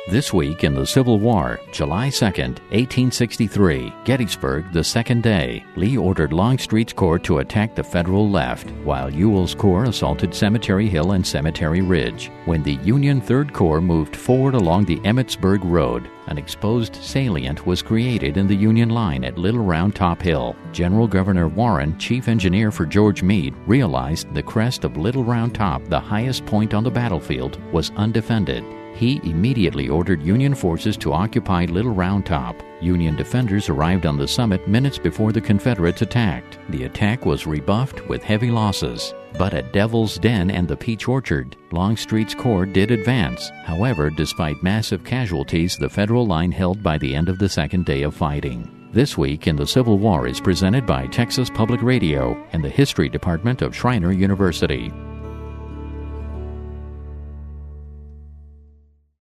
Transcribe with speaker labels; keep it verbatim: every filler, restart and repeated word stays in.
Speaker 1: This week in the Civil War, July second, eighteen sixty-three, Gettysburg, the second day. Lee ordered Longstreet's Corps to attack the Federal left, while Ewell's Corps assaulted Cemetery Hill and Cemetery Ridge. When the Union Third Corps moved forward along the Emmetsburg Road, an exposed salient was created in the Union line at Little Round Top Hill. General Governor Warren, chief engineer for George Meade, realized the crest of Little Round Top, the highest point on the battlefield, was undefended. He immediately ordered Union forces to occupy Little Round Top. Union defenders arrived on the summit minutes before the Confederates attacked. The attack was rebuffed with heavy losses. But at Devil's Den and the Peach Orchard, Longstreet's Corps did advance. However, despite massive casualties, the Federal line held by the end of the second day of fighting. This Week in the Civil War is presented by Texas Public Radio and the History Department of Schreiner University.